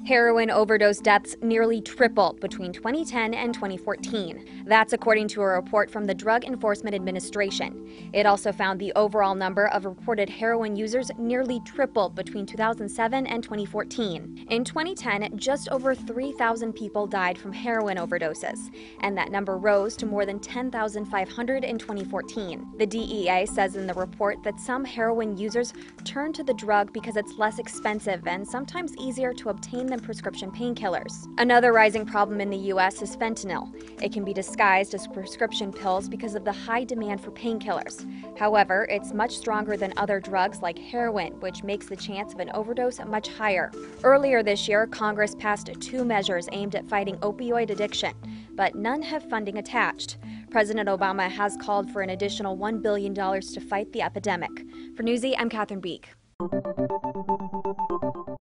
Heroin overdose deaths nearly tripled between 2010 and 2014. That's according to a report from the Drug Enforcement Administration. It also found the overall number of reported heroin users nearly tripled between 2007 and 2014. In 2010, just over 3,000 people died from heroin overdoses, and that number rose to more than 10,500 in 2014. The DEA says in the report that some heroin users turn to the drug because it's less expensive and sometimes easier to obtain than prescription painkillers. Another rising problem in the U.S. is fentanyl. It can be disguised as prescription pills because of the high demand for painkillers. However, it's much stronger than other drugs like heroin, which makes the chance of an overdose much higher. Earlier this year, Congress passed 2 measures aimed at fighting opioid addiction, but none have funding attached. President Obama has called for an additional $1 billion to fight the epidemic. For Newsy, I'm Catherine Beek.